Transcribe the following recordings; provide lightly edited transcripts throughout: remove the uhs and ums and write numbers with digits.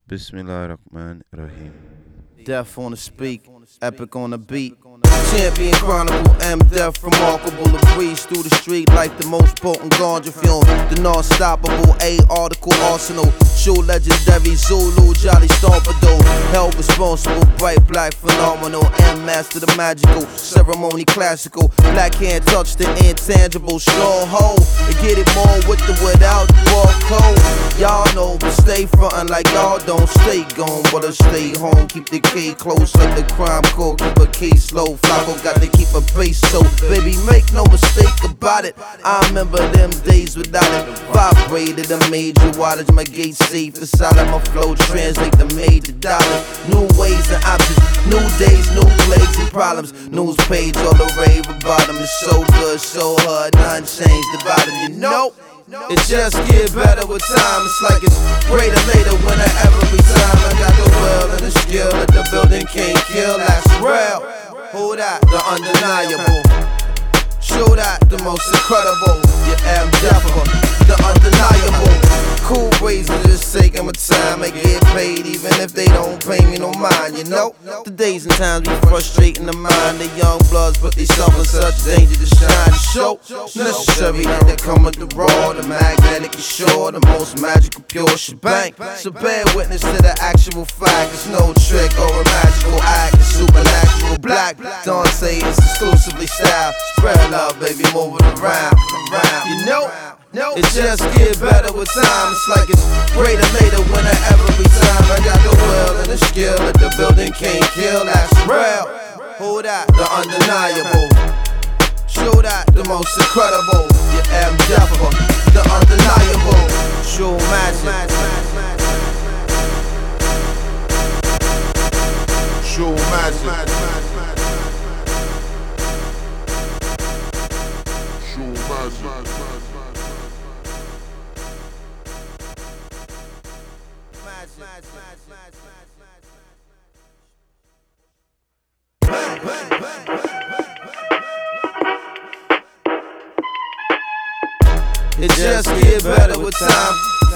Bismillahirrahmanirrahim. Death on the speak, epic on the beat. Champion Chronicle, M. Death, remarkable to breeze through the street like the most potent ganja fume. The non-stoppable A-article arsenal. True legendary Zulu, Jolly Stompado. Held responsible, bright black phenomenal. M. Master the magical, ceremony classical. Black hand touch the intangible. Stronghold, to get it more with the without the war code. Y'all know, but stay frontin' like y'all don't stay gone. But I stay home, keep the key close like the crime court. Keep a case slow, Flacco got to keep a pace. So, baby, make no mistake about it. I remember them days without it. Vibrated a major wattage, my gate safe. The side of my flow translate the major dollars. New ways and options, new days, new plagues and problems. News page, all the rave about them. It's so good, so hard, none changed about it, you know. It just get better with time. It's like it's greater later when every time I got the will and the skill that the building can't kill. That's real. Who that? The undeniable. Show that, the most incredible. Yeah, I'm definitely the undeniable. Cool ways of just taking my time and get paid, even if they don't pay me no mind, you know. The days and times be frustrating the mind. The young bloods put themselves in such danger to shine. The show necessary that they come with the raw, the magnetic is sure, the most magical pure shebang. So bear witness to the actual fact. It's no trick or a magical act. It's supernatural black. Don't say it's exclusively style. Spread love, baby, move it around. You know, it just get better with time. It's like it's greater later when every time I got the will and the skill that the building can't kill. That's real. Who that? The undeniable. Show that, the most incredible. Yeah, I'm definitely the undeniable. True magic. True magic. It just get better with time.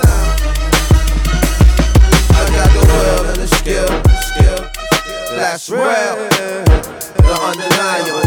I got the will and the skill. That's real. The undeniable.